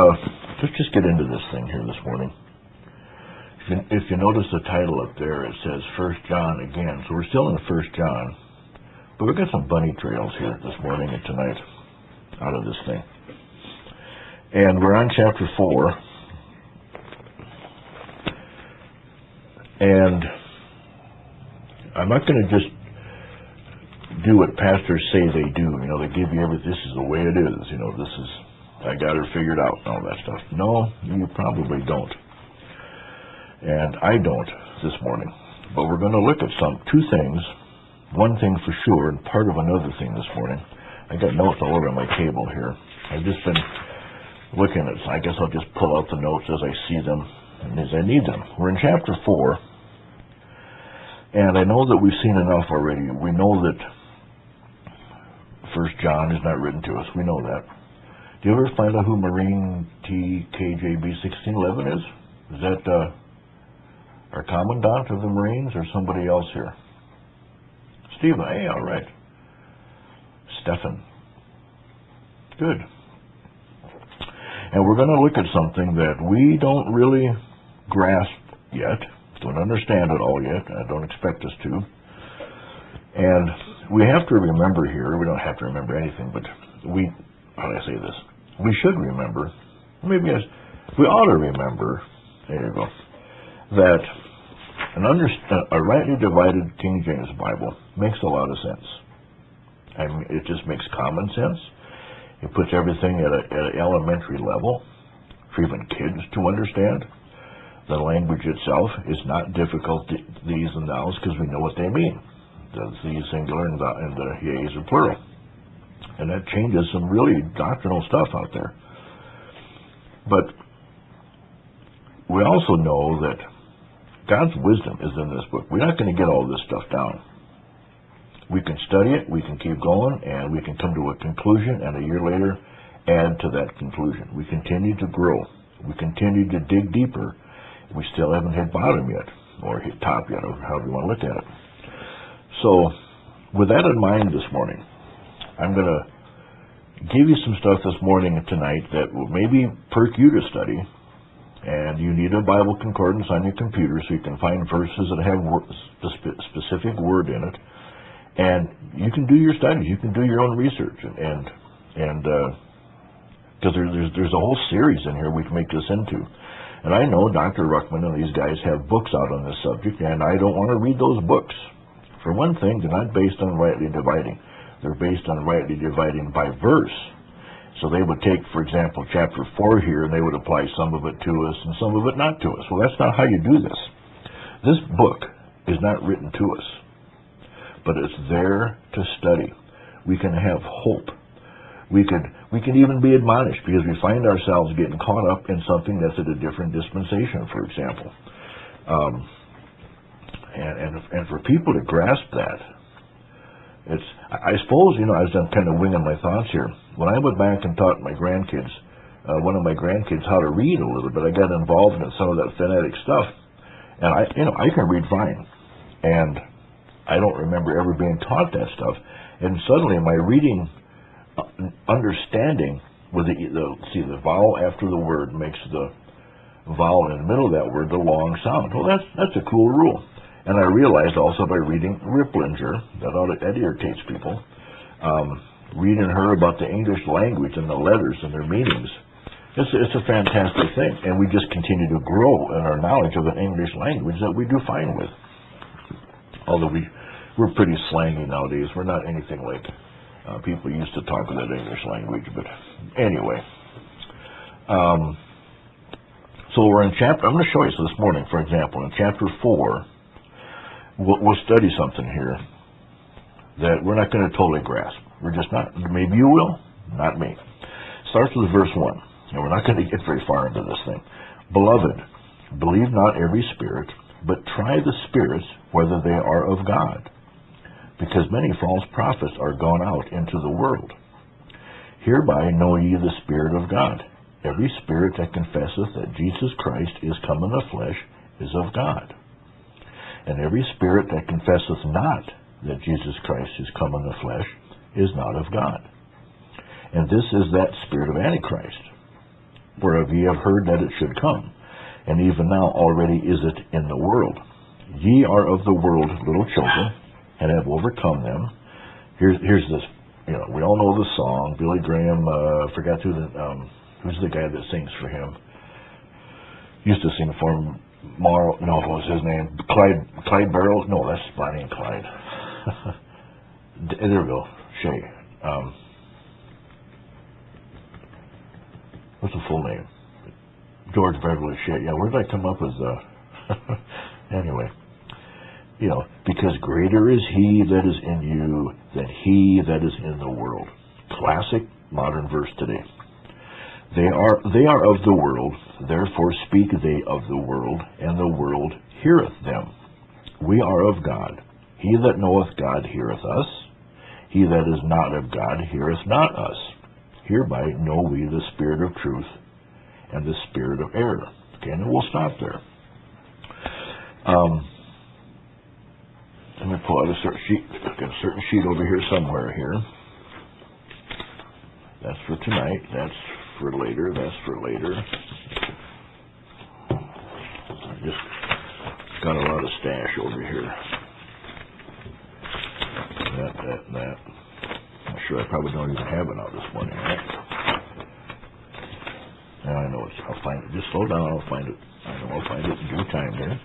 let's just get into this thing here this morning. If you notice the title up there, it says 1 John again. So we're still in 1 John. But we've got some bunny trails here this morning and tonight out of this thing. And we're on chapter 4. And I'm not going to just do what pastors say they do. You know, they give you everything. This is the way it is. You know, this is, I got her figured out and all that stuff. No, you probably don't. And I don't this morning. But we're going to look at two things. One thing for sure, and part of another thing this morning. I got notes all over my table here. I've just been looking at, I guess I'll just pull out the notes as I see them and as I need them. We're in chapter 4. And I know that we've seen enough already. We know that 1 John is not written to us. We know that. Do you ever find out who Marine TKJB 1611 is? Is that our commandant of the Marines or somebody else here? Stephen. Hey, all right. Stephen. Good. And we're going to look at something that we don't really grasp yet. Don't understand it all yet. I don't expect us to. And we have to remember here, we don't have to remember anything, but how do I say this? We should remember, we ought to remember, there you go, that a rightly divided King James Bible makes a lot of sense. I mean, it just makes common sense. It puts everything at an elementary level for even kids to understand. The language itself is not difficult, these and thous, because we know what they mean. The these singular and the yeas are plural. And that changes some really doctrinal stuff out there. But we also know that God's wisdom is in this book. We're not going to get all this stuff down. We can study it, we can keep going, and we can come to a conclusion, and a year later add to that conclusion. We continue to grow. We continue to dig deeper. We still haven't hit bottom yet, or hit top yet, or however you want to look at it. So, with that in mind this morning, I'm going to give you some stuff this morning and tonight that will maybe perk you to study. And you need a Bible concordance on your computer so you can find verses that have the specific word in it. And you can do your studies. You can do your own research. And because there's a whole series in here we can make this into. And I know Dr. Ruckman and these guys have books out on this subject, and I don't want to read those books. For one thing, they're not based on rightly dividing. They're based on rightly dividing by verse. So they would take, for example, chapter 4 here, and they would apply some of it to us and some of it not to us. Well, that's not how you do this. This book is not written to us, but it's there to study. We can have hope. We can even be admonished because we find ourselves getting caught up in something that's at a different dispensation, for example. And for people to grasp that, I suppose, I was kind of winging my thoughts here. When I went back and taught my grandkids, one of my grandkids how to read a little bit, I got involved in some of that phonetic stuff. And I can read fine. And I don't remember ever being taught that stuff. And suddenly my reading understanding with the vowel after the word makes the vowel in the middle of that word the long sound. Well, that's a cool rule. And I realized also by reading Ripplinger, that irritates people, reading her about the English language and the letters and their meanings. It's a fantastic thing. And we just continue to grow in our knowledge of an English language that we do fine with. Although we're pretty slangy nowadays. We're not anything like people used to talk with that English language, but anyway. So we're in chapter, I'm going to show you this morning, for example, in chapter 4, we'll study something here that we're not going to totally grasp. We're just not. Maybe you will, not me. Starts with verse 1, and we're not going to get very far into this thing. Beloved, believe not every spirit, but try the spirits whether they are of God, because many false prophets are gone out into the world. Hereby know ye the Spirit of God. Every spirit that confesseth that Jesus Christ is come in the flesh is of God. And every spirit that confesseth not that Jesus Christ is come in the flesh is not of God. And this is that spirit of Antichrist, whereof ye have heard that it should come, and even now already is it in the world. Ye are of the world, little children, and have overcome them. Here's this, we all know the song. Billy Graham, forgot who's the guy that sings for him. Used to sing for him. What was his name? Clyde Barrows? No, that's Bonnie and Clyde. There we go. Shea. What's the full name? George Beverly Shea. Yeah, where did I come up with anyway, because greater is he that is in you than he that is in the world. Classic modern verse today. They are of the world, therefore speak they of the world, and the world heareth them. We are of God. He that knoweth God heareth us. He that is not of God heareth not us. Hereby know we the spirit of truth and the spirit of error. Okay, and we'll stop there. Let me pull out a certain sheet. I've got a certain sheet over here somewhere here. That's for tonight. That's for later. That's for later. I just got a lot of stash over here. That. I'm sure I probably don't even have it out this morning, right? Now I know I'll find it. Just slow down. I'll find it. I know I'll find it in due time here.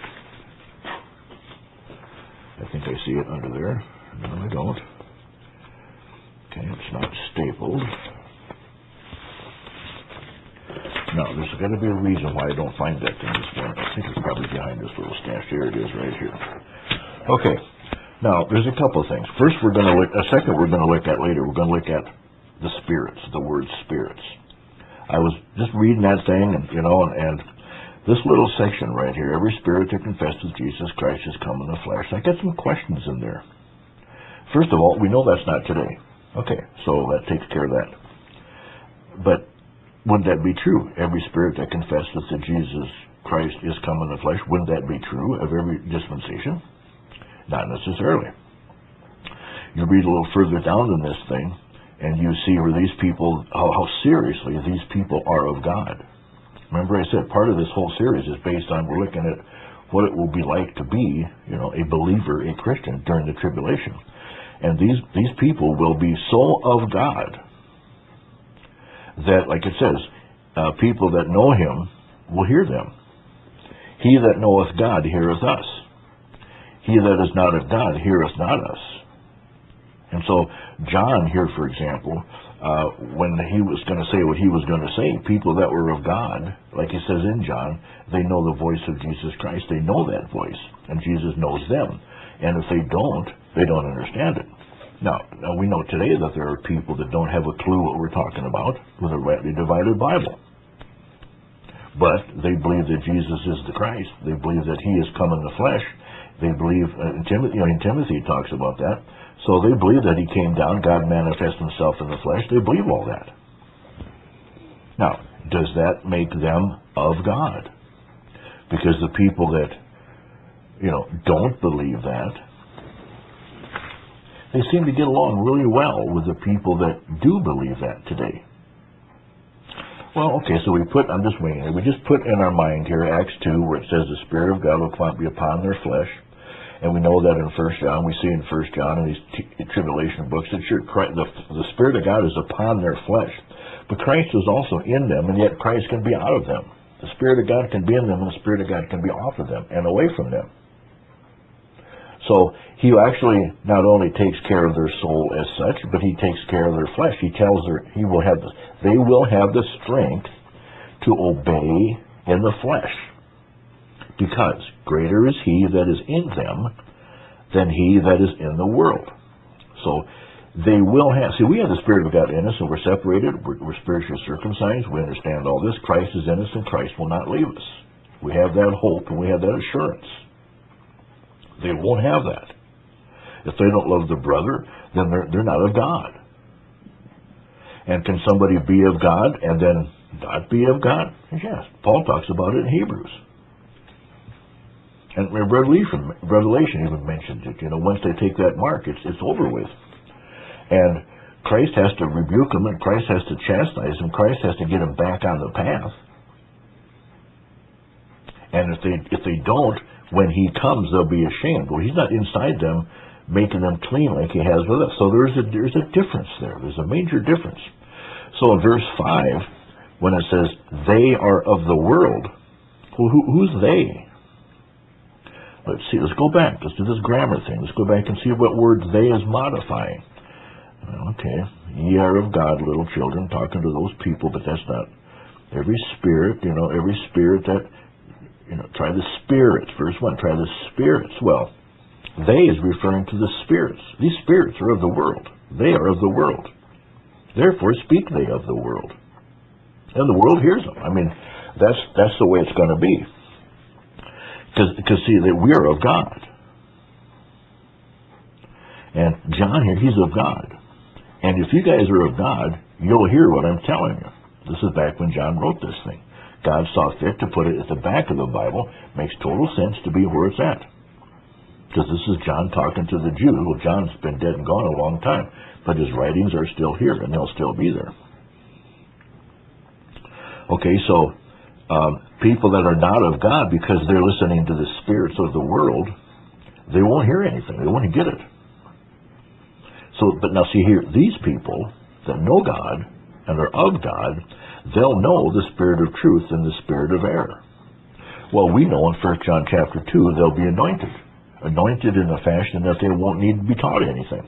I think I see it under there. No, I don't. Okay, it's not stapled. No, there's got to be a reason why I don't find that thing this morning. I think it's probably behind this little stash. Here it is, right here. Okay. Now, there's a couple of things. First, we're going to look. Second, we're going to look at later. We're going to look at the spirits, the word spirits. I was just reading that thing, and this little section right here. Every spirit that confesses Jesus Christ has come in the flesh. I got some questions in there. First of all, we know that's not today. Okay, so that takes care of that. But wouldn't that be true? Every spirit that confesses that Jesus Christ is come in the flesh, wouldn't that be true of every dispensation? Not necessarily. You read a little further down in this thing, and you see where these people, how seriously these people are of God. Remember I said part of this whole series is based on, we're looking at what it will be like to be, a believer, a Christian during the tribulation. And these people will be so of God that, like it says, people that know him will hear them. He that knoweth God heareth us. He that is not of God heareth not us. And so John here, for example, when he was going to say what he was going to say, people that were of God, like he says in John, they know the voice of Jesus Christ. They know that voice, and Jesus knows them. And if they don't understand it. Now we know today that there are people that don't have a clue what we're talking about with a rightly divided Bible. But they believe that Jesus is the Christ. They believe that he is come in the flesh. They believe, in Timothy talks about that. So they believe that he came down, God manifested himself in the flesh. They believe all that. Now, does that make them of God? Because the people that, don't believe that, they seem to get along really well with the people that do believe that today. Well, okay, so I'm just winging it. We just put in our mind here Acts 2, where it says the Spirit of God will be upon their flesh. And we know that in 1 John, we see in 1 John in these tribulation books that the Spirit of God is upon their flesh. But Christ is also in them, and yet Christ can be out of them. The Spirit of God can be in them, and the Spirit of God can be off of them and away from them. So he actually not only takes care of their soul as such, but he takes care of their flesh. He tells they will have the strength to obey in the flesh. Because greater is he that is in them than he that is in the world. So they will have, we have the Spirit of God in us, and we're separated, we're spiritually circumcised, we understand all this, Christ is in us, and Christ will not leave us. We have that hope, and we have that assurance. They won't have that. If they don't love their brother, then they're not of God. And can somebody be of God and then not be of God? Yes. Paul talks about it in Hebrews. And Revelation even mentions it. Once they take that mark, it's over with. And Christ has to rebuke them, and Christ has to chastise them. Christ has to get them back on the path. And if they don't, when he comes, they'll be ashamed. Well, he's not inside them, making them clean like he has with us. So there's a difference there. There's a major difference. So in verse 5, when it says, they are of the world, well, who's they? Let's see, let's go back. Let's do this grammar thing. Let's go back and see what word they is modifying. Okay, ye are of God, little children, talking to those people, but that's not every spirit, every spirit that, try the spirits. Verse 1, try the spirits. Well, they is referring to the spirits. These spirits are of the world. They are of the world. Therefore speak they of the world. And the world hears them. I mean, that's the way it's going to be. Because see, that we're of God. And John here, he's of God. And if you guys are of God, you'll hear what I'm telling you. This is back when John wrote this thing. God saw fit to put it at the back of the Bible. Makes total sense to be where it's at. Because this is John talking to the Jews. Well, John's been dead and gone a long time, but his writings are still here, and they'll still be there. Okay, so people that are not of God, because they're listening to the spirits of the world, they won't hear anything. They won't get it. So, but now see here, these people that know God and are of God, they'll know the spirit of truth and the spirit of error. Well, we know in 1 John chapter 2, they'll be anointed. Anointed in a fashion that they won't need to be taught anything.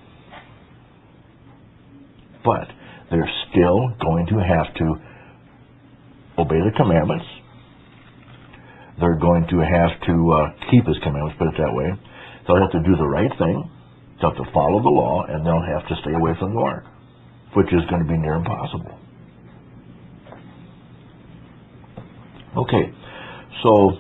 But they're still going to have to obey the commandments. They're going to have to keep his commandments, put it that way. They'll have to do the right thing. They'll have to follow the law, and they'll have to stay away from the mark, which is going to be near impossible. Okay, so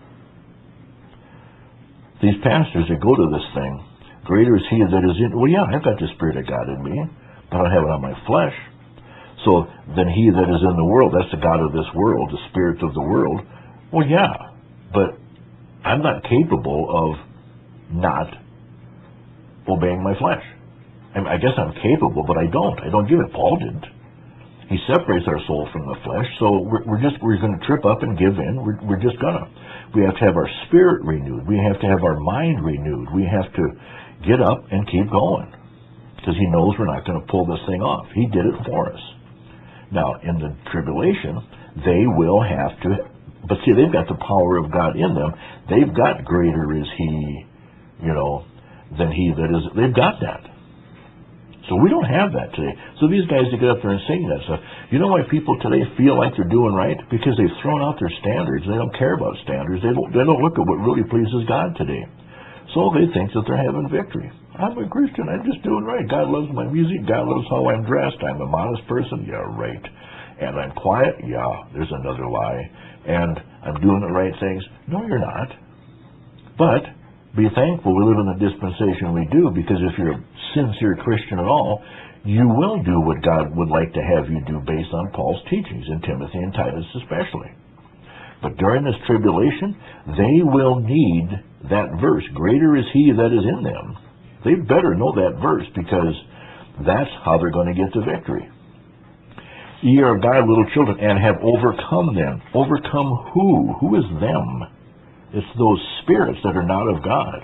these pastors that go to this thing, greater is he that is in, well, yeah, I've got the Spirit of God in me, but I don't have it on my flesh. So then he that is in the world, that's the God of this world, the spirit of the world. Well, yeah, but I'm not capable of not obeying my flesh. I guess I'm capable, but I don't give it. Paul didn't. He separates our soul from the flesh, so we're going to trip up and give in. We're just gonna. We have to have our spirit renewed. We have to have our mind renewed. We have to get up and keep going, because he knows we're not going to pull this thing off. He did it for us. Now, in the tribulation, they will have to, but see, they've got the power of God in them. They've got greater is he, than he that is. They've got that. So we don't have that today. So these guys that get up there and sing that stuff, you know why people today feel like they're doing right? Because they've thrown out their standards. They don't care about standards. They don't look at what really pleases God today. So they think that they're having victory. I'm a Christian. I'm just doing right. God loves my music. God loves how I'm dressed. I'm a modest person. Yeah, right. And I'm quiet. Yeah, there's another lie. And I'm doing the right things. No, you're not. But be thankful we live in the dispensation we do, because if you're a sincere Christian at all, you will do what God would like to have you do based on Paul's teachings in Timothy and Titus especially. But during this tribulation, they will need that verse. Greater is he that is in them. They better know that verse, because that's how they're going to get the victory. Ye are of God, little children, and have overcome them. Overcome who? Who is them? It's those spirits that are not of God.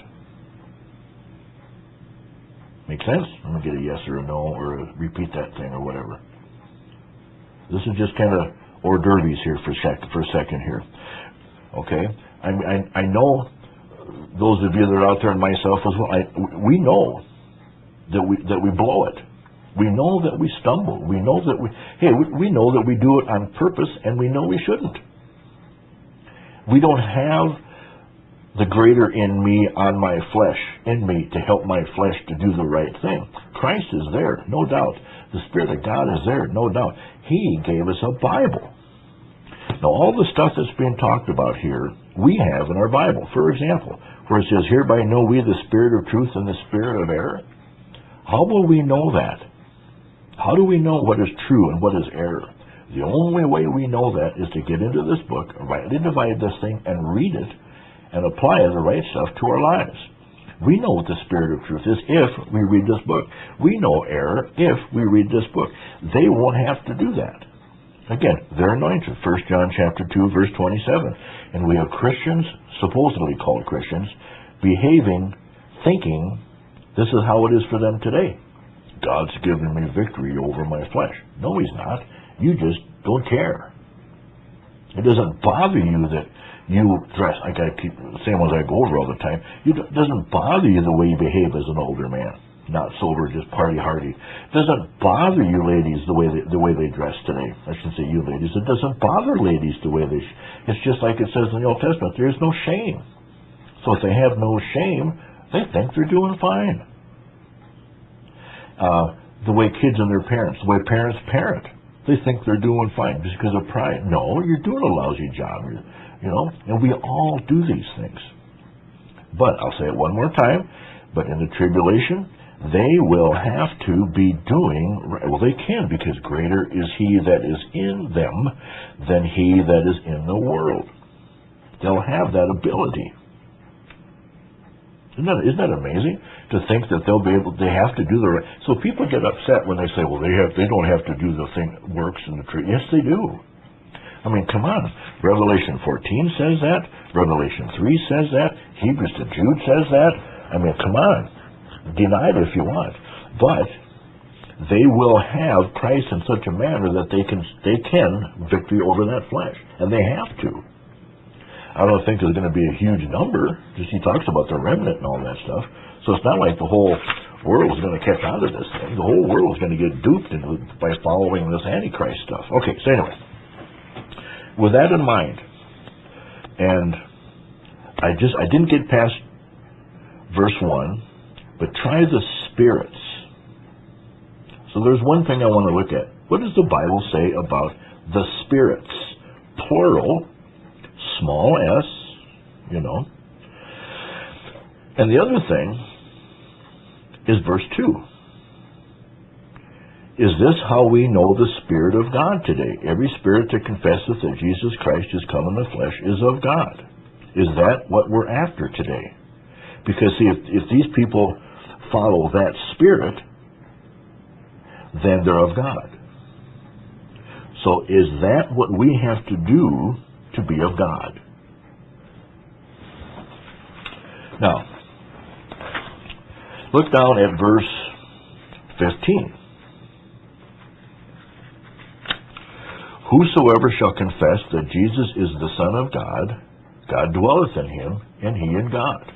Make sense? I'm going to get a yes or a no, or repeat that thing, or whatever. This is just kind of hors d'oeuvres here for a second here. Okay? I know those of you that are out there, and myself as well, we know that we blow it. We know that we stumble. We know that we know that we do it on purpose, and we know we shouldn't. We don't have the greater in me on my flesh, in me, to help my flesh to do the right thing. Christ is there, no doubt. The Spirit of God is there, no doubt. He gave us a Bible. Now, all the stuff that's being talked about here, we have in our Bible. For example, where it says, hereby know we the spirit of truth and the spirit of error. How will we know that? How do we know what is true and what is error? The only way we know that is to get into this book, rightly divide this thing, and read it, and apply the right stuff to our lives. We know what the spirit of truth is if we read this book. We know error if we read this book. They won't have to do that. Again, they're anointed. 1 John chapter 2, verse 27. And we have Christians, supposedly called Christians, behaving, thinking, this is how it is for them today. God's given me victory over my flesh. No, he's not. You just don't care. It doesn't bother you that you dress, I gotta keep the same ones I go over all the time. It doesn't bother you the way you behave as an older man, not sober, just party hardy. It doesn't bother you ladies the way they dress today. I shouldn't say you ladies. It doesn't bother ladies the way they. It's just like it says in the Old Testament. There's no shame. So if they have no shame, they think they're doing fine. The way kids and their parents, the way parents parent, they think they're doing fine just because of pride. No, you're doing a lousy job. And we all do these things. But I'll say it one more time, but in the tribulation, they will have to be doing, well, they can, because greater is he that is in them than he that is in the world. They'll have that ability. Isn't that amazing to think that they have to do the right? So people get upset when they say, well, they don't have to do the thing that works in the truth. Yes, they do. I mean, come on. Revelation 14 says that. Revelation 3 says that. Hebrews to Jude says that. I mean, come on. Deny it if you want. But they will have Christ in such a manner that they can victory over that flesh. And they have to. I don't think there's going to be a huge number. Just he talks about the remnant and all that stuff. So it's not like the whole world is going to catch on to this thing. The whole world is going to get duped by following this Antichrist stuff. Okay, so anyway. With that in mind, and I didn't get past verse 1, but try the spirits. So there's one thing I want to look at. What does the Bible say about the spirits? Plural, small s, And the other thing is verse 2. Is this how we know the Spirit of God today? Every spirit that confesseth that Jesus Christ is come in the flesh is of God. Is that what we're after today? Because see, if these people follow that spirit, then they're of God. So is that what we have to do to be of God? Now, look down at verse 15. Whosoever shall confess that Jesus is the Son of God, God dwelleth in him, and he in God.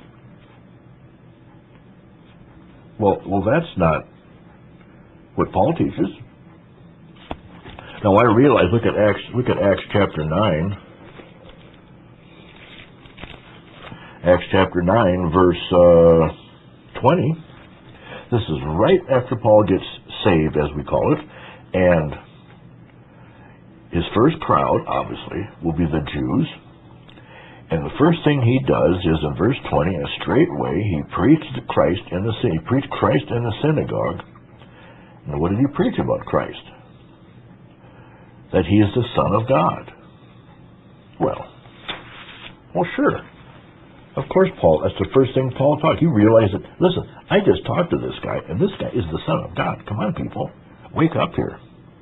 Well, that's not what Paul teaches. Now I realize, look at Acts chapter 9. Acts chapter 9, verse 20. This is right after Paul gets saved, as we call it, and his first crowd, obviously, will be the Jews. And the first thing he does is in verse 20, and straightway he preached Christ in the synagogue. He preached Christ in the synagogue. And what did he preach about Christ? That he is the Son of God. Well, sure. Of course, Paul, that's the first thing Paul taught. He realized that, listen, I just talked to this guy, and this guy is the Son of God. Come on, people. Wake up here.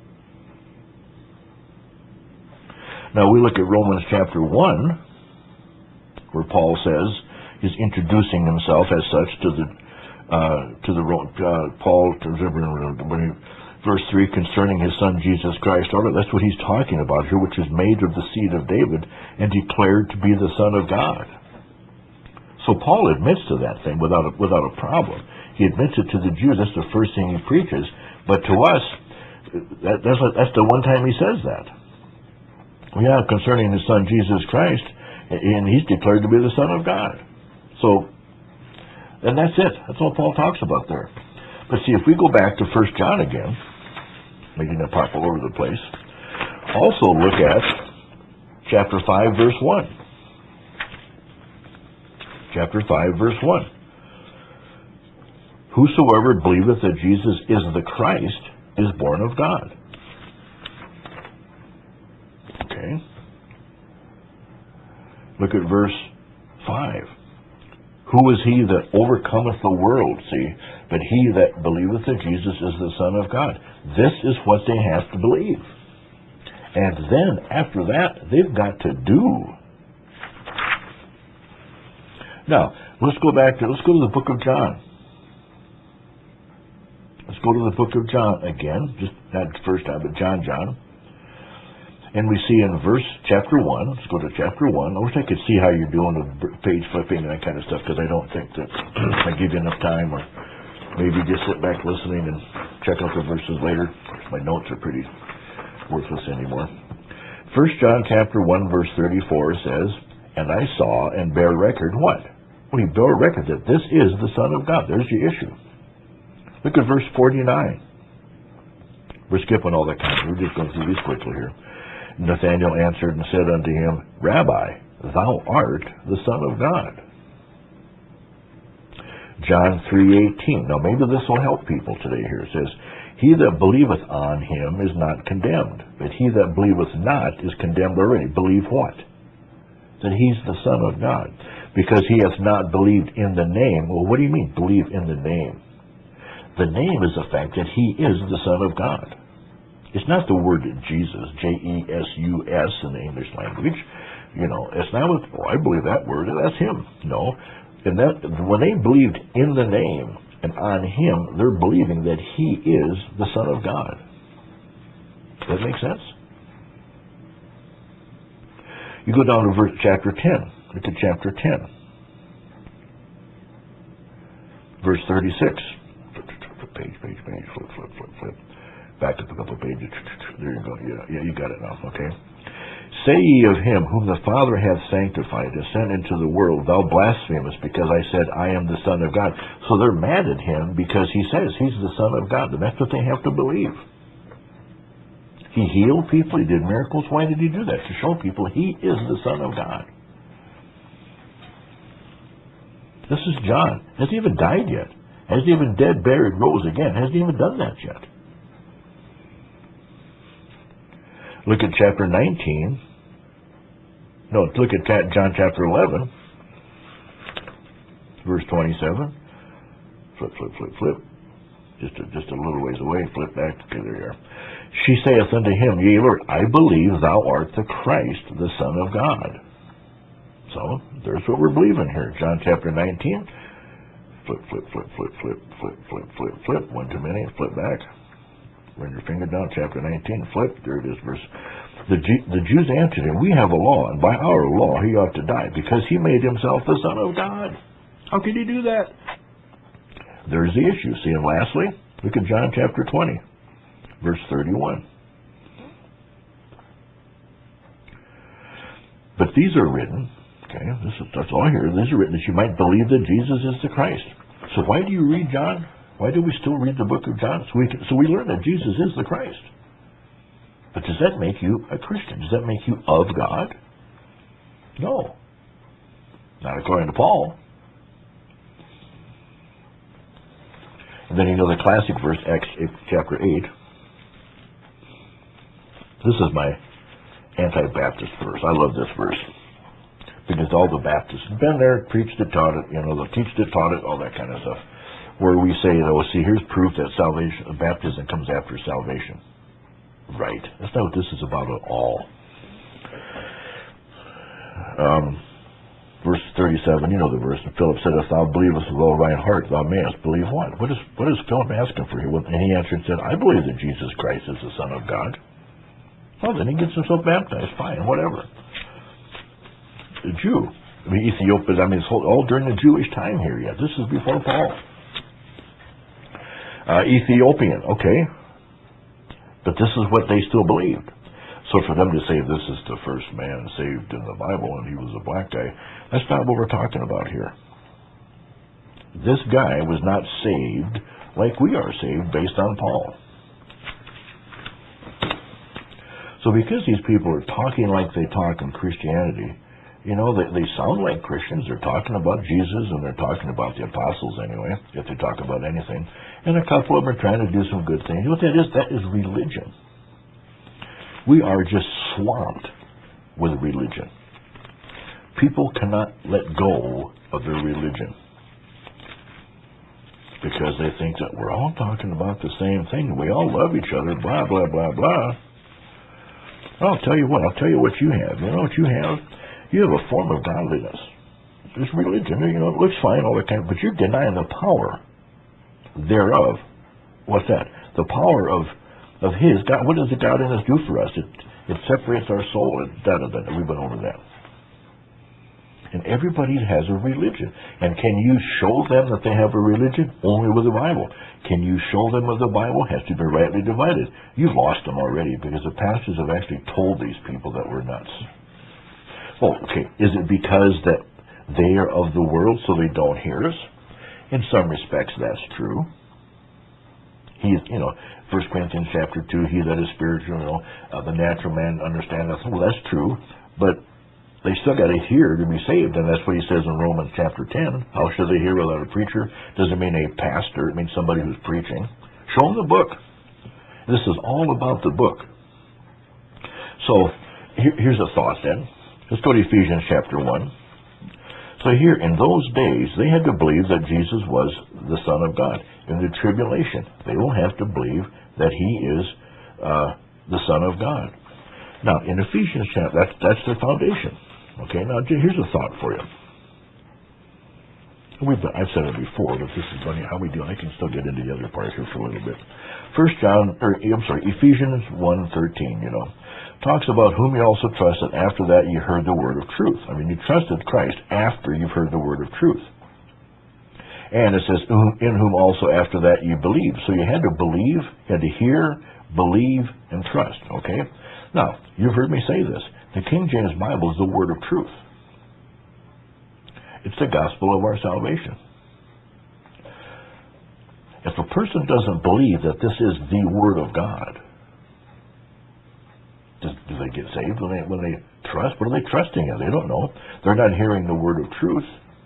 Now, we look at Romans chapter 1, where Paul says, he's introducing himself as such verse 3, concerning his son Jesus Christ. That's what he's talking about here, which is made of the seed of David and declared to be the Son of God. So Paul admits to that thing without a problem. He admits it to the Jews. That's the first thing he preaches. But to us, that's the one time he says that. Yeah, concerning his son Jesus Christ, and he's declared to be the Son of God. So, and that's it. That's all Paul talks about there. But see, if we go back to 1 John again, making that pop all over the place, also look at chapter 5, verse 1. Chapter 5, verse 1. Whosoever believeth that Jesus is the Christ is born of God. Okay. Look at verse 5. Who is he that overcometh the world? See, but he that believeth that Jesus is the Son of God. This is what they have to believe. And then, after that, they've got to do. Now, let's go to the book of John. Let's go to the book of John again, just not the first time, but John. And we see in chapter 1, let's go to chapter 1. I wish I could see how you're doing with page flipping and that kind of stuff, because I don't think that I give you enough time, or maybe just sit back listening and check out the verses later. My notes are pretty worthless anymore. 1 John chapter 1, verse 34 says, "And I saw and bear record," what? Well, he bore record that this is the Son of God. There's your issue. Look at verse 49. We're skipping all that kind of, we're just going through these quickly here. Nathanael answered and said unto him, Rabbi, thou art the Son of God. John 3:18. Now maybe this will help people today here. It says, He that believeth on him is not condemned, but he that believeth not is condemned already. Believe what? That he's the Son of God. Because he hath not believed in the name. Well, what do you mean, believe in the name? The name is the fact that he is the Son of God. It's not the word Jesus, J-E-S-U-S in the English language. It's not with, I believe that word, that's him. No. And when they believed in the name and on him, they're believing that he is the Son of God. Does that make sense? You go down to chapter 10. Look at chapter 10. Verse 36. Page, flip. Back up a couple of pages. There you go. Yeah, you got it now. Okay. Say ye of him whom the Father hath sanctified and sent into the world, thou blasphemest, because I said, I am the Son of God. So they're mad at him because he says he's the Son of God. And that's what they have to believe. He healed people. He did miracles. Why did he do that? To show people he is the Son of God. This is John. Hasn't even died yet. Hasn't even dead, buried, rose again. Hasn't even done that yet. Look at chapter 19. No, look at John chapter 11. Verse 27. Flip. Just a little ways away. Flip back. Okay, there you are. She saith unto him, Yea, Lord, I believe thou art the Christ, the Son of God. So, there's what we're believing here. John chapter 19. Flip. One too many. Flip back. Run your finger down. Chapter 19. Flip. There it is. Verse. The Jews answered him, We have a law, and by our law he ought to die, because he made himself the Son of God. How could he do that? There's the issue. See, and lastly, look at John chapter 20. Verse 31. But these are written, okay, that's all here. These are written that you might believe that Jesus is the Christ. So why do you read John? Why do we still read the book of John? So we learn that Jesus is the Christ. But does that make you a Christian? Does that make you of God? No. Not according to Paul. And then the classic verse, Acts chapter 8. This is my anti-Baptist verse. I love this verse. Because all the Baptists have been there, preached it, taught it, they'll teach it, taught it, all that kind of stuff. Where we say, see, here's proof that baptism comes after salvation. Right. That's not what this is about at all. Verse 37, the verse. And Philip said, If thou believest with all thine heart, thou mayest believe what? What is Philip asking for here? And he answered and said, I believe that Jesus Christ is the Son of God. Well, then he gets himself baptized. Fine, whatever. The Jew. Ethiopia, it's all during the Jewish time here yet. This is before Paul. Ethiopian, okay. But this is what they still believed. So for them to say this is the first man saved in the Bible and he was a black guy, that's not what we're talking about here. This guy was not saved like we are saved based on Paul. So because these people are talking like they talk in Christianity, they sound like Christians. They're talking about Jesus and they're talking about the apostles anyway, if they talk about anything. And a couple of them are trying to do some good things. You know what that is? That is religion. We are just swamped with religion. People cannot let go of their religion because they think that we're all talking about the same thing. We all love each other, blah, blah, blah, blah. I'll tell you what you have. You know what you have? You have a form of godliness. It's religion, it looks fine, all that kind of, but you're denying the power thereof. What's that? The power of His God. What does the God in us do for us? It separates our soul. We've been over that. And everybody has a religion. And can you show them that they have a religion? Only with the Bible. Can you show them with the Bible? Has to be rightly divided. You've lost them already because the pastors have actually told these people that we're nuts. Well, okay, is it because that they are of the world so they don't hear us? In some respects, that's true. 1 Corinthians chapter 2, he that is spiritual, the natural man understandeth. Well, that's true, but they still got to hear to be saved, and that's what he says in Romans chapter 10. How should they hear without a preacher? Doesn't mean a pastor. It means somebody who's preaching. Show them the book. This is all about the book. So here's a thought then. Let's go to Ephesians chapter 1. So here, in those days, they had to believe that Jesus was the Son of God. In the tribulation, they will have to believe that He is the Son of God. Now, in Ephesians chapter, that's the foundation. Okay, now here's a thought for you. I've said it before, but this is funny how we do. I can still get into the other part here for a little bit. Ephesians 1:13, talks about whom you also trusted after that you heard the word of truth. I mean, you trusted Christ after you've heard the word of truth. And it says, in whom also after that you believed. So you had to believe, you had to hear, believe, and trust. Okay? Now, you've heard me say this. The King James Bible is the word of truth. It's the gospel of our salvation. If a person doesn't believe that this is the word of God, do they get saved when they trust? What are they trusting in? They don't know. They're not hearing the word of truth.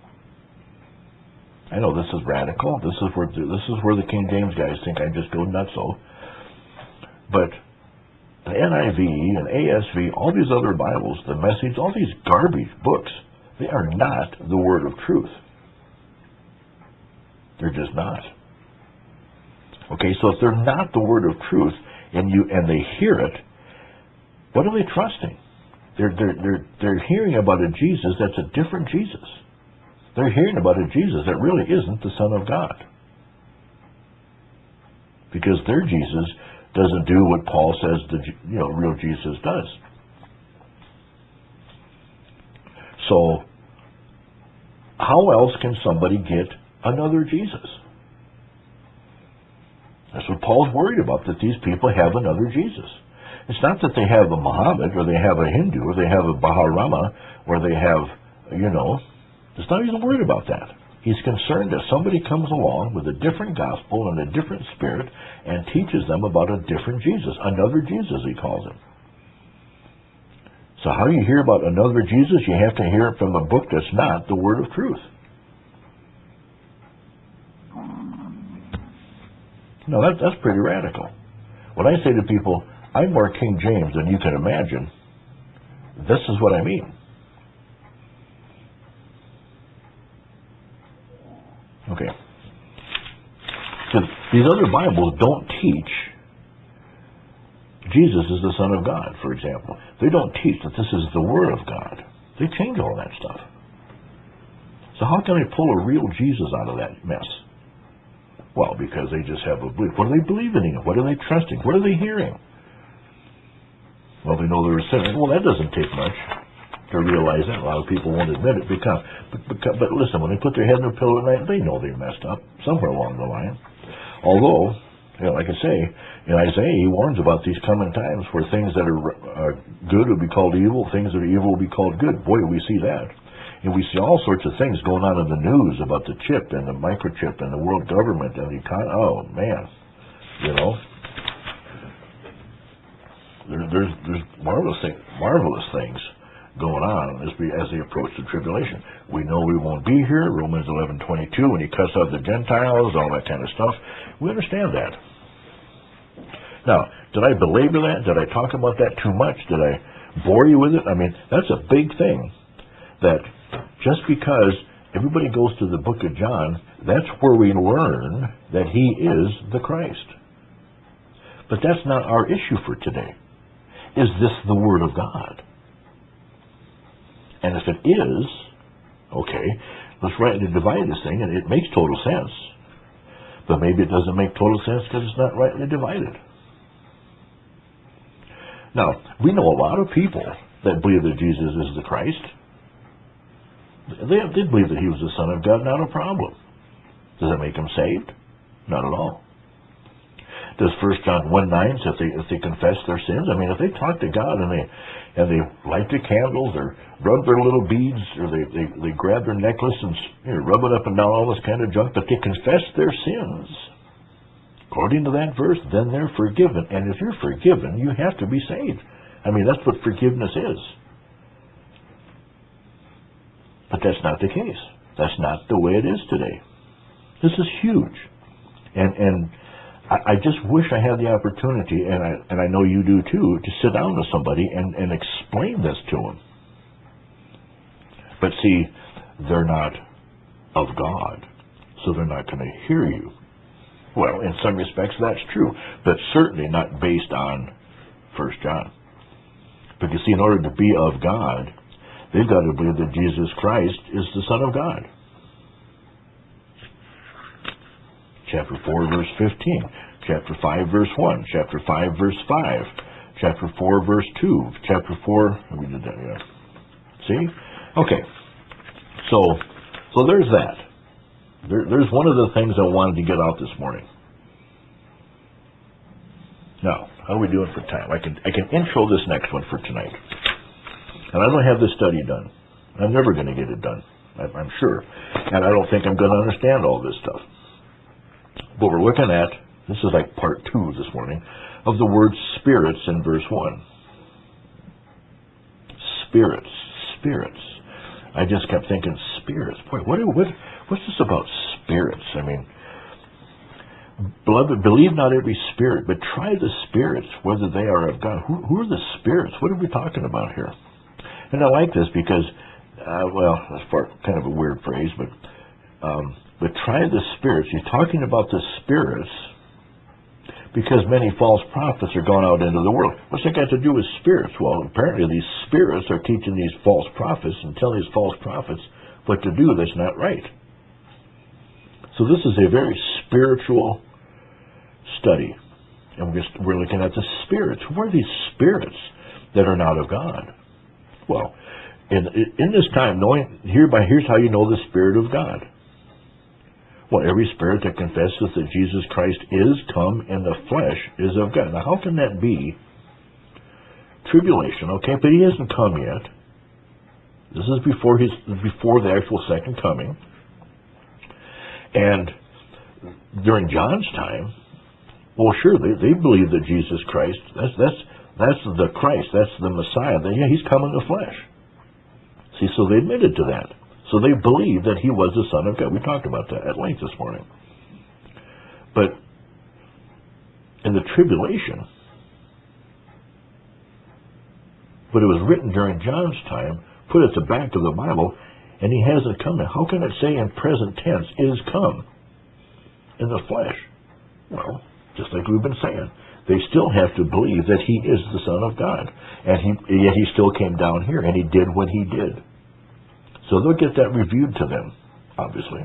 I know this is radical. This is where the King James guys think I just go nutso. But the NIV and ASV, all these other Bibles, the Message, all these garbage books, they are not the word of truth. They're just not. Okay, so if they're not the word of truth and they hear it, what are they trusting? They're hearing about a Jesus that's a different Jesus. They're hearing about a Jesus that really isn't the Son of God. Because their Jesus doesn't do what Paul says the real Jesus does. So, how else can somebody get another Jesus? That's what Paul's worried about, that these people have another Jesus. It's not that they have a Muhammad, or they have a Hindu, or they have a Baharama, or they have, it's not even worried about that. He's concerned that somebody comes along with a different gospel and a different spirit and teaches them about a different Jesus, another Jesus, he calls him. So how do you hear about another Jesus? You have to hear it from a book that's not the word of truth. Now, that's pretty radical. When I say to people, I'm more King James than you can imagine, this is what I mean. Okay. So these other Bibles don't teach Jesus is the Son of God, for example. They don't teach that this is the Word of God. They change all that stuff. So how can they pull a real Jesus out of that mess? Well, because they just have a belief. What are they believing in? What are they trusting? What are they hearing? Well, they know they're a sinner. Well, that doesn't take much to realize that. A lot of people won't admit it. But listen, when they put their head in their pillow at night, they know they messed up somewhere along the line. Although, like I say, in Isaiah, he warns about these coming times where things that are good will be called evil, things that are evil will be called good. Boy, we see that. And we see all sorts of things going on in the news about the chip and the microchip and the world government and the economy. Oh, man. There's marvelous things going on as they approach the tribulation. We know we won't be here, Romans 11:22, when he cuts out the Gentiles, all that kind of stuff. We understand that. Now, did I belabor that? Did I talk about that too much? Did I bore you with it? I mean, that's a big thing. that just because everybody goes to the book of John, that's where we learn that he is the Christ. But that's not our issue for today. Is this the Word of God? And if it is, okay, let's rightly divide this thing, and it makes total sense. But maybe it doesn't make total sense because it's not rightly divided. Now, we know a lot of people that believe that Jesus is the Christ. They believe that he was the Son of God, not a problem. Does it make them saved? Not at all. Does 1 John 1:9, if they confess their sins, I mean, if they talk to God and they light the candles or rub their little beads or they grab their necklace and rub it up and down, all this kind of junk, but they confess their sins, according to that verse, then they're forgiven. And if you're forgiven, you have to be saved. I mean, that's what forgiveness is. But that's not the case. That's not the way it is today. This is huge. And I just wish I had the opportunity, and I know you do too, to sit down with somebody and explain this to them. But see, they're not of God, so they're not going to hear you. Well, in some respects that's true, but certainly not based on 1 John. But you see, in order to be of God, they've got to believe that Jesus Christ is the Son of God. Chapter 4, verse 15. Chapter 5, verse 1. Chapter 5, verse 5. Chapter 4, verse 2. Chapter 4, we did that, yeah. See? Okay. So there's that. There's one of the things I wanted to get out this morning. Now, how are we doing for time? I can intro this next one for tonight. And I don't have this study done. I'm never going to get it done, I'm sure. And I don't think I'm going to understand all this stuff. But we're looking at, this is like part 2 this morning, of the word spirits in verse 1. Spirits. I just kept thinking, spirits. Boy, what's this about spirits? I mean, beloved, believe not every spirit, but try the spirits, whether they are of God. Who are the spirits? What are we talking about here? And I like this because, that's kind of a weird phrase, but try the spirits. You're talking about the spirits because many false prophets are gone out into the world. What's that got to do with spirits? Well, apparently these spirits are teaching these false prophets and telling these false prophets what to do that's not right. So this is a very spiritual study. And we're looking at the spirits. Who are these spirits that are not of God? Well, in this time, here's how you know the Spirit of God. Well, every spirit that confesses that Jesus Christ is come in the flesh is of God. Now, how can that be? Tribulation, okay, but he hasn't come yet. This is before the actual second coming. And during John's time, well, sure, they believe that Jesus Christ, that's the Christ, that's the Messiah. Yeah, he's come in the flesh. See, so they admitted to that. So they believed that he was the Son of God. We talked about that at length this morning. But in the tribulation, but it was written during John's time, put at the back of the Bible, and he hasn't come now. How can it say in present tense, is come in the flesh? Well, just like we've been saying, they still have to believe that he is the Son of God. And yet he still came down here, and he did what he did. So they'll get that reviewed to them, obviously.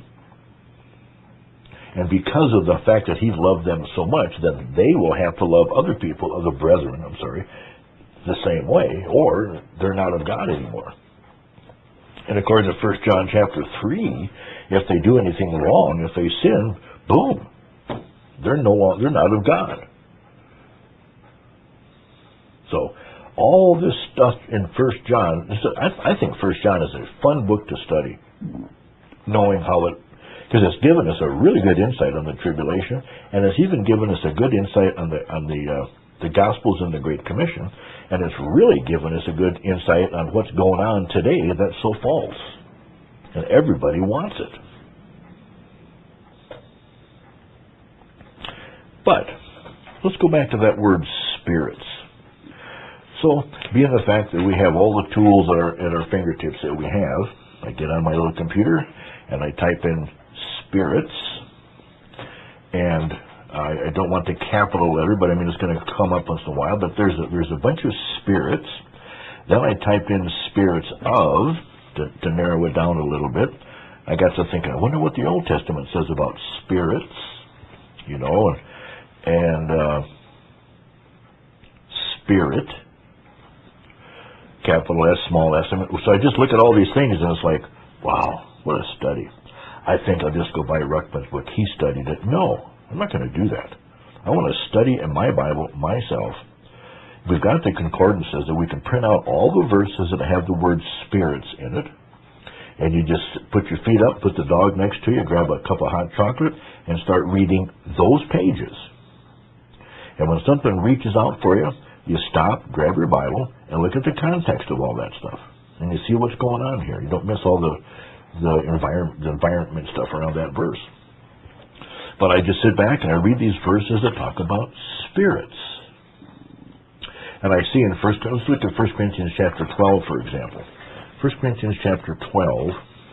And because of the fact that he loved them so much, then they will have to love other people, other brethren, the same way, or they're not of God anymore. And according to 1 John chapter 3, if they do anything wrong, if they sin, boom, they're not of God. So all this stuff in 1 John, I think 1 John is a fun book to study, knowing because it's given us a really good insight on the tribulation, and it's even given us a good insight on the Gospels and the Great Commission, and it's really given us a good insight on what's going on today that's so false, and everybody wants it. But let's go back to that word spirits. So, being the fact that we have all the tools at our fingertips that we have, I get on my little computer and I type in spirits, and I don't want the capital letter, but I mean it's going to come up once in a while. But there's a bunch of spirits. Then I type in spirits of to narrow it down a little bit. I got to thinking, I wonder what the Old Testament says about spirits, you know, and spirit, capital S, small s. So I just look at all these things, and it's like, wow, what a study. I think I'll just go buy Ruckman's book. He studied it. No, I'm not going to do that. I want to study in my Bible myself. We've got the concordances that we can print out all the verses that have the word spirits in it, and you just put your feet up, put the dog next to you, grab a cup of hot chocolate, and start reading those pages. And when something reaches out for you, you stop, grab your Bible, and look at the context of all that stuff. And you see what's going on here. You don't miss all the environment stuff around that verse. But I just sit back and I read these verses that talk about spirits. And I see let's look at 1 Corinthians chapter 12, for example. 1 Corinthians chapter 12,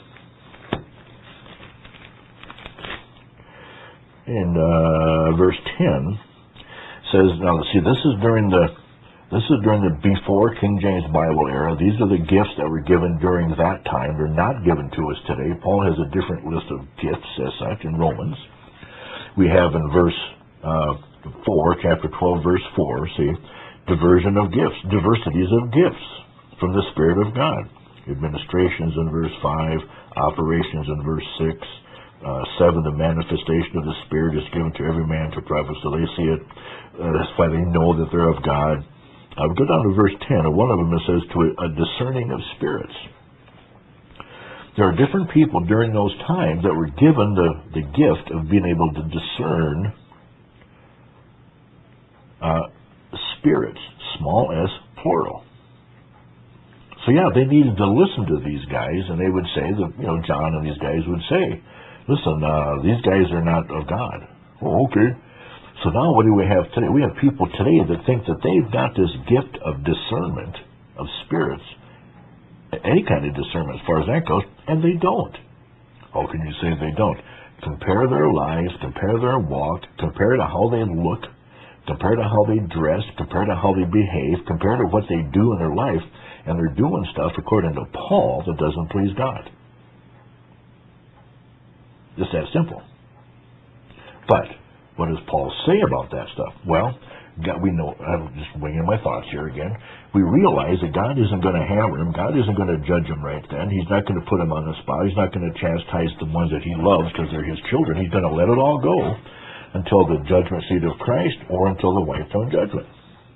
in verse 10, says, now see, this is during the before King James Bible era. These are the gifts that were given during that time. They're not given to us today. Paul has a different list of gifts as such in Romans. We have in verse 4, chapter 12, verse 4, see, diversion of gifts, diversities of gifts from the Spirit of God. Administrations in verse 5, operations in verse 6, 7, the manifestation of the Spirit is given to every man to profit, so they see it. That's why they know that they're of God. I would go down to verse 10, and one of them it says, to a discerning of spirits. There are different people during those times that were given the gift of being able to discern spirits, small s, plural. So yeah, they needed to listen to these guys, and they would say that, you know, John and these guys would say, listen, these guys are not of God. Oh, okay. So now what do we have today? We have people today that think that they've got this gift of discernment of spirits, any kind of discernment as far as that goes, and they don't. How can you say they don't? Compare their lives, compare their walk, compare to how they look, compare to how they dress, compare to how they behave, compare to what they do in their life, and they're doing stuff, according to Paul, that doesn't please God. Just that simple. But what does Paul say about that stuff? Well, we know, I'm just winging my thoughts here again. We realize that God isn't going to hammer him. God isn't going to judge him right then. He's not going to put him on the spot. He's not going to chastise the ones that he loves because they're his children. He's going to let it all go until the judgment seat of Christ or until the white throne judgment.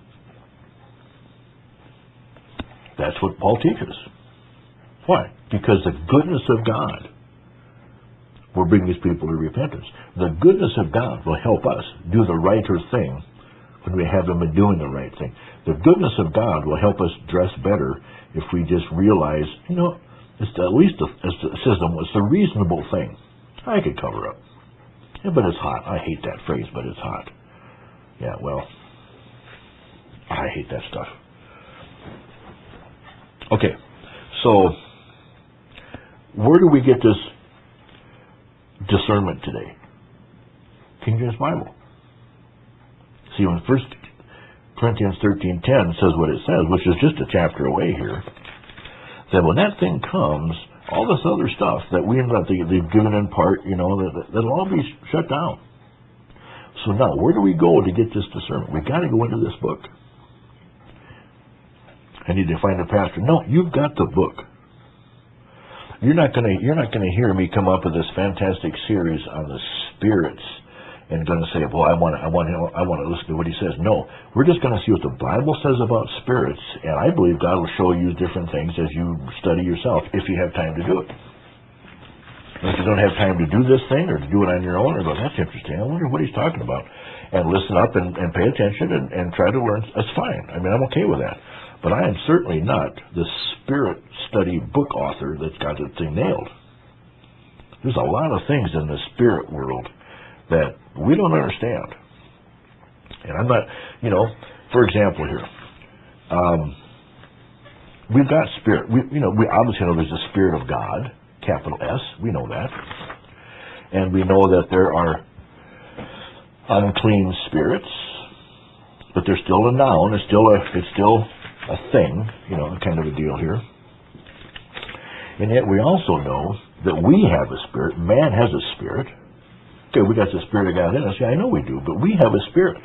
That's what Paul teaches. Why? Because the goodness of God will bring these people to repentance. The goodness of God will help us do the righter thing when we haven't been doing the right thing. The goodness of God will help us dress better if we just realize, you know, it's at least as the system was the reasonable thing. I could cover up. Yeah, but it's hot. I hate that phrase, but it's hot. Yeah, well, I hate that stuff. Okay, so where do we get this discernment today? King James Bible. See, when 1 Corinthians 13:10 says what it says, which is just a chapter away here, that when that thing comes, all this other stuff that they've given in part, you know, that'll all be shut down. So now, where do we go to get this discernment? We've got to go into this book. I need to find a pastor. No, you've got the book. You're not going to hear me come up with this fantastic series on the spirits and going to say, well, I want to listen to what he says. No, we're just going to see what the Bible says about spirits, and I believe God will show you different things as you study yourself, if you have time to do it. And if you don't have time to do this thing or to do it on your own, or go, that's interesting, I wonder what he's talking about, and listen up and pay attention and try to learn, that's fine. I mean, I'm okay with that. But I am certainly not the spirit study book author that's got the thing nailed. There's a lot of things in the spirit world that we don't understand. And I'm not, you know, for example here, We've got spirit. We obviously know there's a Spirit of God, capital S. We know that. And we know that there are unclean spirits, but they're still a noun. It's still a thing, kind of a deal here. And yet we also know that we have a spirit. Man has a spirit. Okay, we got the Spirit of God in us. Yeah, I know we do, but we have a spirit.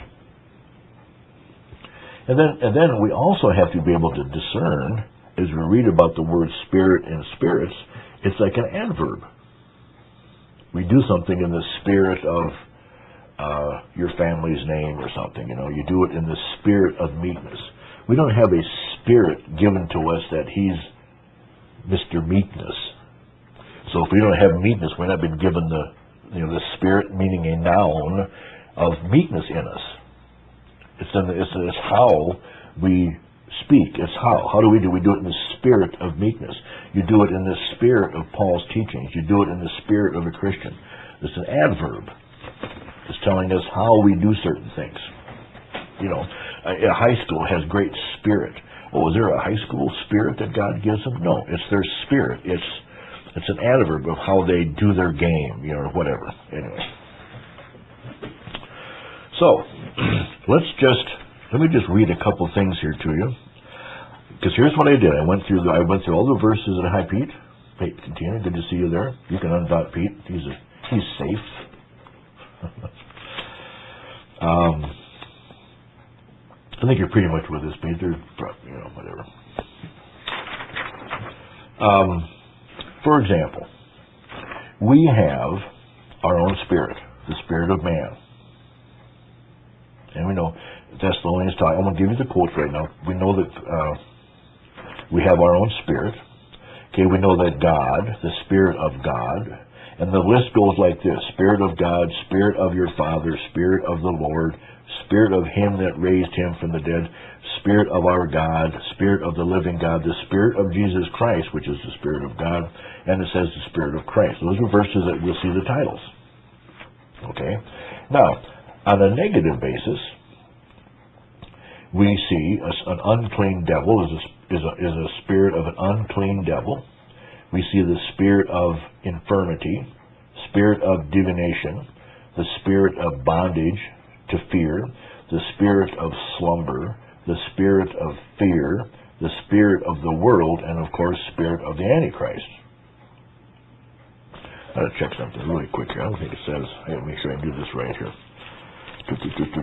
And then we also have to be able to discern, as we read about the word spirit and spirits, it's like an adverb. We do something in the spirit of your family's name or something, you do it in the spirit of meekness. We don't have a spirit given to us that he's Mr. Meekness. So if we don't have meekness, we're not been given the spirit, meaning a noun, of meekness in us. It's how we speak. It's how do we do? We do it in the spirit of meekness. You do it in the spirit of Paul's teachings. You do it in the spirit of a Christian. It's an adverb. It's telling us how we do certain things. A high school has great spirit. Oh, is there a high school spirit that God gives them? No, it's their spirit. It's an adverb of how they do their game, or whatever. Anyway. So, let me just read a couple things here to you. Because here's what I did. I went through all the verses at Hi, Pete. Pete Cantina, good to see you there. You can undot Pete. He's safe. I think you're pretty much with us, Pete. Whatever. For example, we have our own spirit, the spirit of man. And we know Thessalonians talk. I'm going to give you the quote right now. We know that we have our own spirit. Okay, we know that God, the Spirit of God, and the list goes like this: Spirit of God, Spirit of your Father, Spirit of the Lord, Spirit of Him that raised Him from the dead, Spirit of our God, Spirit of the living God, the Spirit of Jesus Christ, which is the Spirit of God, and it says the Spirit of Christ. Those are verses that we'll see the titles. Okay, now on a negative basis, we see an unclean devil is a spirit of an unclean devil. We see the spirit of infirmity, spirit of divination, the spirit of bondage to fear, the spirit of slumber, the spirit of fear, the spirit of the world, and of course, spirit of the Antichrist. I gotta check something really quick here. I don't think it says. I gotta make sure I do this right here. This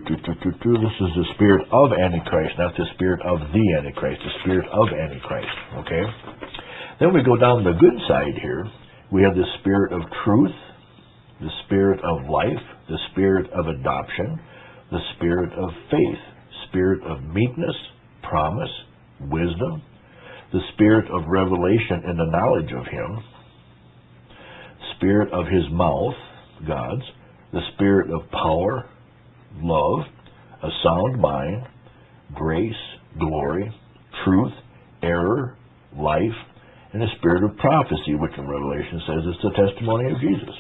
is the spirit of Antichrist, not the spirit of the Antichrist, the spirit of Antichrist, okay? Then we go down the good side here. We have the spirit of truth, the spirit of life, the spirit of adoption, the spirit of faith, spirit of meekness, promise, wisdom, the spirit of revelation in the knowledge of Him, spirit of His mouth, God's, the spirit of power, love, a sound mind, grace, glory, truth, error, life, and the spirit of prophecy, which in Revelation says is the testimony of Jesus.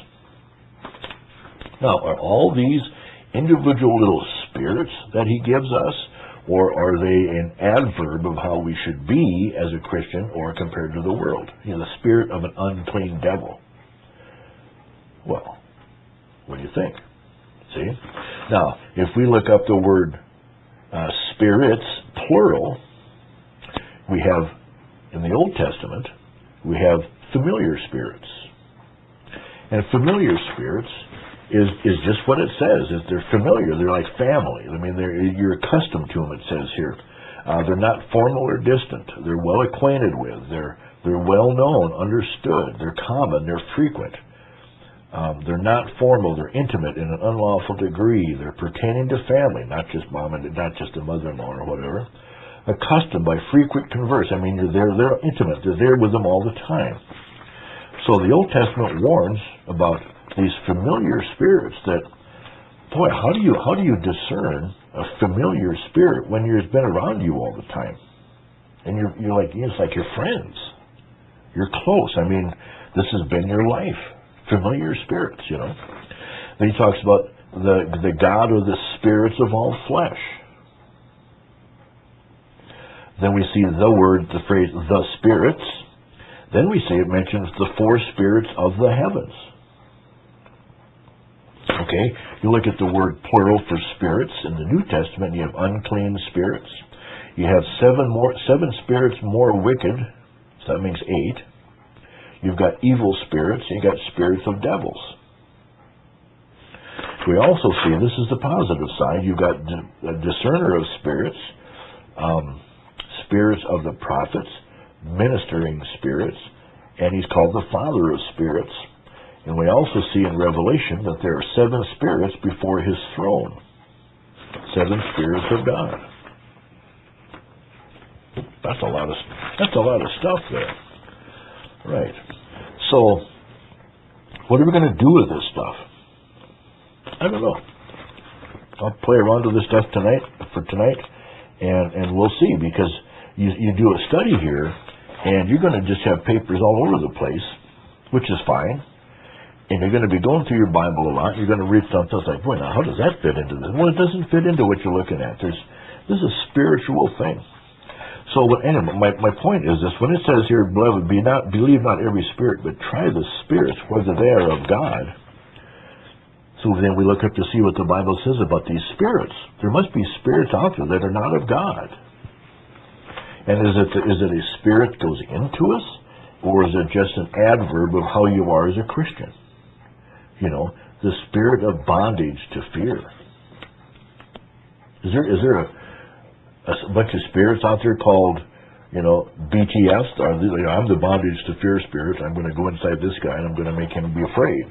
Now, are all these individual little spirits that He gives us, or are they an adverb of how we should be as a Christian or compared to the world? The spirit of an unclean devil. Well, what do you think? See? Now, if we look up the word spirits, plural, we have, in the Old Testament, we have familiar spirits. And familiar spirits is just what it says. They're familiar. They're like family. I mean, you're accustomed to them, it says here. They're not formal or distant. They're well acquainted with. They're well known, understood. They're common. They're frequent. They're not formal. They're intimate in an unlawful degree. They're pertaining to family, not just mom and not just a mother-in-law or whatever. Accustomed by frequent converse. I mean, they're intimate. They're there with them all the time. So the Old Testament warns about these familiar spirits that, boy, how do you discern a familiar spirit when it's been around you all the time? And you're like, it's like your friends. You're close. I mean, this has been your life. Familiar spirits, Then he talks about the God or the spirits of all flesh. Then we see the phrase, the spirits. Then we see it mentions the four spirits of the heavens. Okay, you look at the word plural for spirits in the New Testament, you have unclean spirits. You have seven spirits more wicked, so that means 8. You've got evil spirits, and you've got spirits of devils. We also see, this is the positive side, you've got a discerner of spirits, spirits of the prophets, ministering spirits, and he's called the Father of spirits. And we also see in Revelation that there are 7 spirits before his throne. 7 spirits of God. That's a lot of stuff there. Right. So, what are we going to do with this stuff? I don't know. I'll play around with this stuff tonight, and we'll see, because you do a study here, and you're going to just have papers all over the place, which is fine. And you're going to be going through your Bible a lot. You're going to read something that's like, boy, now how does that fit into this? Well, it doesn't fit into what you're looking at. This is a spiritual thing. So, anyway, my point is this: when it says here, beloved, believe not every spirit, but try the spirits whether they are of God. So then we look up to see what the Bible says about these spirits. There must be spirits out there that are not of God. And is it a spirit that goes into us, or is it just an adverb of how you are as a Christian? You know, the spirit of bondage to fear. Is there a bunch of spirits out there called, BTS? I'm the bondage to fear spirit. I'm going to go inside this guy and I'm going to make him be afraid.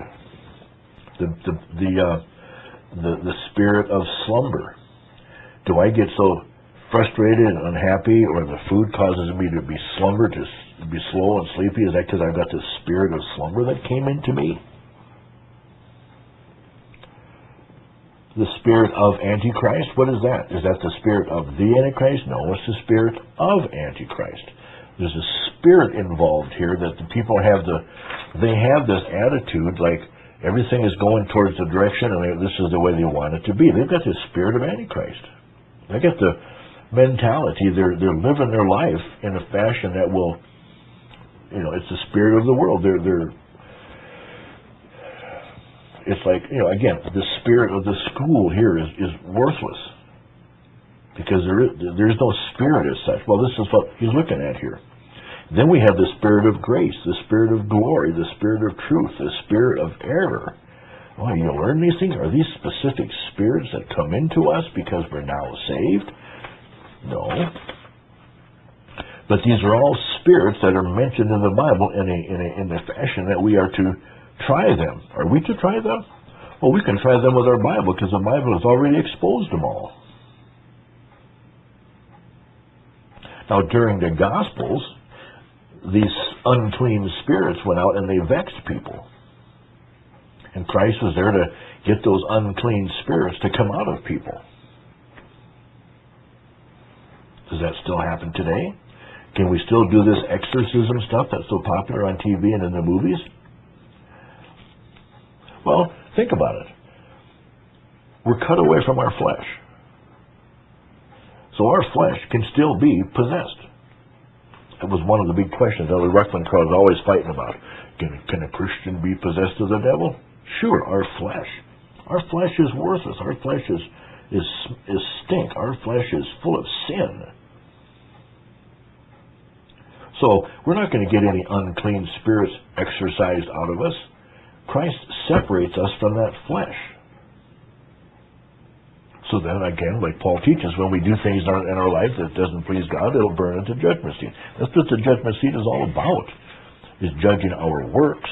The spirit of slumber. Do I get so frustrated and unhappy, or the food causes me to be slumber, to be slow and sleepy? Is that because I've got the spirit of slumber that came into me? The spirit of Antichrist, what is that? Is that the spirit of the Antichrist? No, it's the spirit of Antichrist. There's a spirit involved here that the people have they have this attitude like everything is going towards the direction and this is the way they want it to be. They've got this spirit of Antichrist. They got the mentality, they're living their life in a fashion that will, it's the spirit of the world. It's like, again, the spirit of the school here is worthless, because there's no spirit as such. Well, this is what he's looking at here. Then we have the spirit of grace, the spirit of glory, the spirit of truth, the spirit of error. Well, you learn these things? Are these specific spirits that come into us because we're now saved? No. But these are all spirits that are mentioned in the Bible in a fashion that we are to try them. Are we to try them? Well, we can try them with our Bible, because the Bible has already exposed them all. Now, during the Gospels, these unclean spirits went out and they vexed people. And Christ was there to get those unclean spirits to come out of people. Does that still happen today? Can we still do this exorcism stuff that's so popular on TV and in the movies? Well, think about it. We're cut away from our flesh. So our flesh can still be possessed. That was one of the big questions Ellie Ruckman was always fighting about. Can a Christian be possessed of the devil? Sure, our flesh. Our flesh is worthless. Our flesh is stink. Our flesh is full of sin. So we're not going to get any unclean spirits exorcised out of us. Christ separates us from that flesh. So then, again, like Paul teaches, when we do things in our life that doesn't please God, it'll burn into judgment seat. That's what the judgment seat is all about, is judging our works.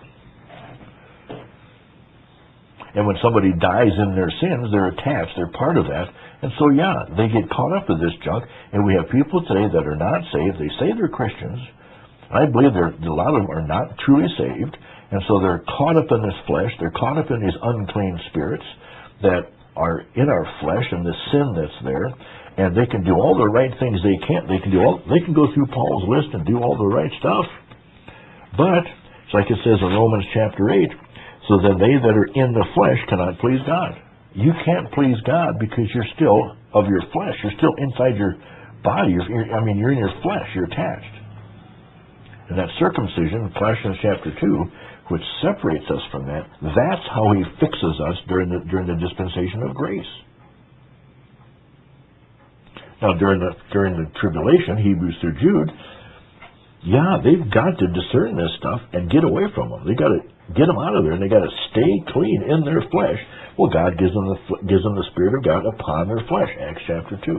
And when somebody dies in their sins, they're attached, they're part of that. And so, they get caught up with this junk. And we have people today that are not saved. They say they're Christians. I believe a lot of them are not truly saved. And so they're caught up in this flesh. They're caught up in these unclean spirits that are in our flesh and the sin that's there. And they can do all the right things they can. They can go through Paul's list and do all the right stuff. But, it's like it says in Romans chapter 8, so then they that are in the flesh cannot please God. You can't please God because you're still of your flesh. You're still inside your body. You're in your flesh. You're attached. And that circumcision, Colossians chapter 2, which separates us from that, that's how he fixes us during the dispensation of grace. Now, during the tribulation, Hebrews through Jude, yeah, they've got to discern this stuff and get away from them. They got to get them out of there, and they got to stay clean in their flesh. Well, God gives them the Spirit of God upon their flesh. Acts chapter 2.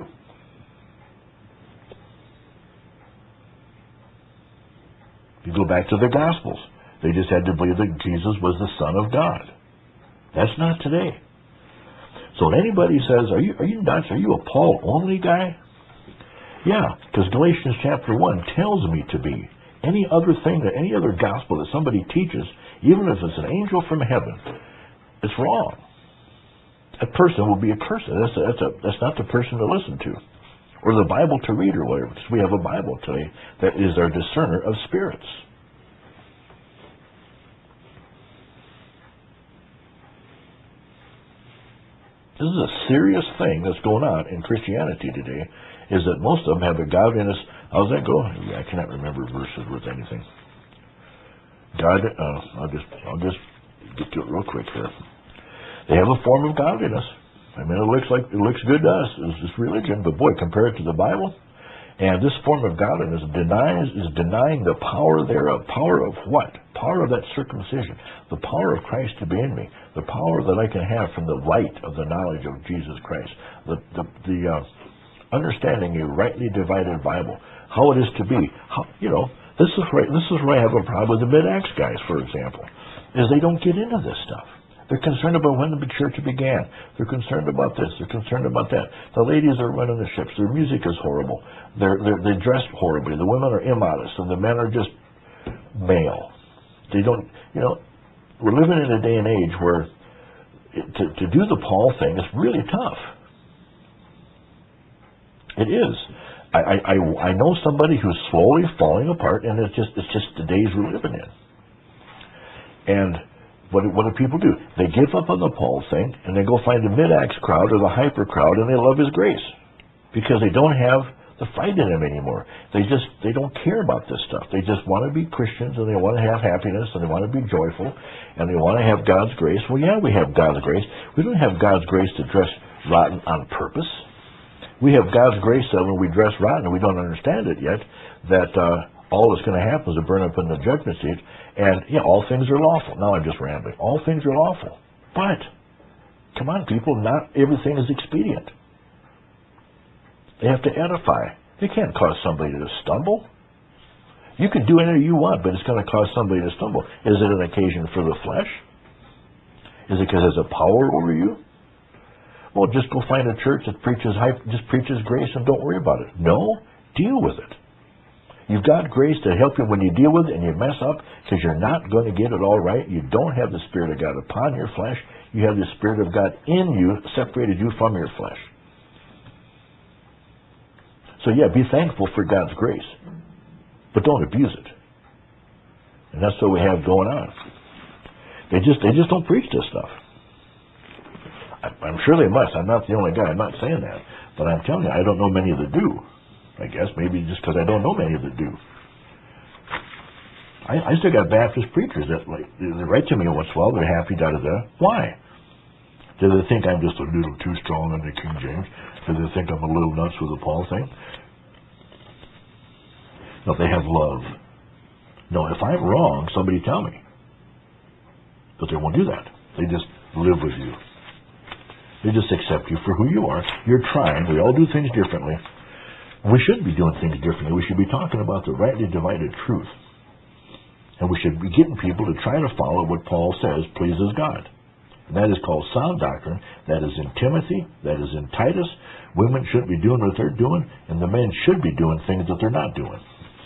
You go back to the Gospels. They just had to believe that Jesus was the Son of God. That's not today. So when anybody says, are you nuts? Are you a Paul only guy? Yeah, because Galatians chapter 1 tells me to be. Any other gospel that somebody teaches, even if it's an angel from heaven, it's wrong. That person will be a cursed. That's not the person to listen to, or the Bible to read, or whatever. Because we have a Bible today that is our discerner of spirits. This is a serious thing that's going on in Christianity today, is that most of them have a godliness. How's that go? I cannot remember verses with anything. I'll just get to it real quick here. They have a form of godliness. I mean, it looks good to us. It's just religion, but boy, compare it to the Bible. And this form of godliness is denying the power thereof. Power of what? Power of that circumcision. The power of Christ to be in me. The power that I can have from the light of the knowledge of Jesus Christ. The understanding a rightly divided Bible. How it is to be. This is where I have a problem with the Mid-Acts guys, for example, is they don't get into this stuff. They're concerned about when the church began. They're concerned about this. They're concerned about that. The ladies are running the ships. Their music is horrible. They dress horribly. The women are immodest, and the men are just male. They don't. We're living in a day and age where to do the Paul thing is really tough. It is. I know somebody who's slowly falling apart, and it's just the days we're living in. And what do people do? They give up on the Paul thing, and they go find the Mid-Acts crowd or the hyper crowd, and they love his grace because they don't have the fight in them anymore. They don't care about this stuff. They just want to be Christians, and they want to have happiness, and they want to be joyful, and they want to have God's grace. Well, yeah, we have God's grace. We don't have God's grace to dress rotten on purpose. We have God's grace that when we dress rotten and we don't understand it yet, that all that's going to happen is to burn up in the judgment seat. And, all things are lawful. Now I'm just rambling. All things are lawful. But, come on, people, not everything is expedient. They have to edify. They can't cause somebody to stumble. You can do anything you want, but it's going to cause somebody to stumble. Is it an occasion for the flesh? Is it because it has a power over you? Well, just go find a church that just preaches grace and don't worry about it. No, deal with it. You've got grace to help you when you deal with it and you mess up, because you're not going to get it all right. You don't have the Spirit of God upon your flesh. You have the Spirit of God in you, separated you from your flesh. So yeah, be thankful for God's grace, but don't abuse it. And that's what we have going on. They just don't preach this stuff. I'm sure they must. I'm not the only guy. I'm not saying that. But I'm telling you, I don't know many that do. I guess maybe just because I don't know many that do. I still got Baptist preachers that they write to me once in a while. They're happy, da-da-da. Why? Do they think I'm just a little too strong on the King James? Do they think I'm a little nuts with the Paul thing? No, they have love. No, if I'm wrong, somebody tell me. But they won't do that. They just live with you. They just accept you for who you are. You're trying. We all do things differently. We should be doing things differently. We should be talking about the rightly divided truth. And we should be getting people to try to follow what Paul says pleases God. And that is called sound doctrine. That is in Timothy. That is in Titus. Women shouldn't be doing what they're doing, and the men should be doing things that they're not doing.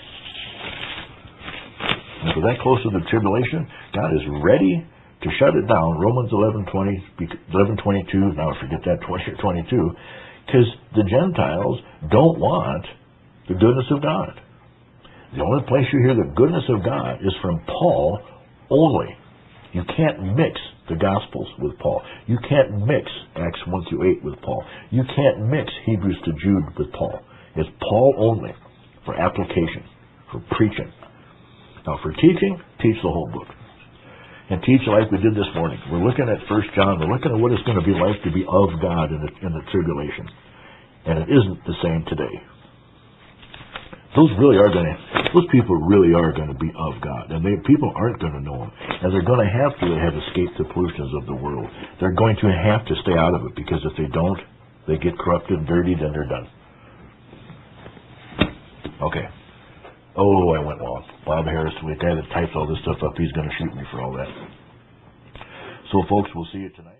And for that close to the tribulation, God is ready to shut it down. Romans 11:22. Now I forget that 22. Because the Gentiles don't want the goodness of God. The only place you hear the goodness of God is from Paul only. You can't mix the Gospels with Paul. You can't mix Acts 1-8 with Paul. You can't mix Hebrews to Jude with Paul. It's Paul only for application, for preaching. Now, for teaching, teach the whole book. And teach like we did this morning. We're looking at 1 John. We're looking at what it's going to be like to be of God in the tribulation. And it isn't the same today. Those people really are going to be of God. And people aren't going to know Him. And they're going to have escaped the pollutions of the world. They're going to have to stay out of it, because if they don't, they get corrupted and dirtied, and they're done. Okay. Oh, I went long. Bob Harris, the guy that types all this stuff up, he's going to shoot me for all that. So, folks, we'll see you tonight.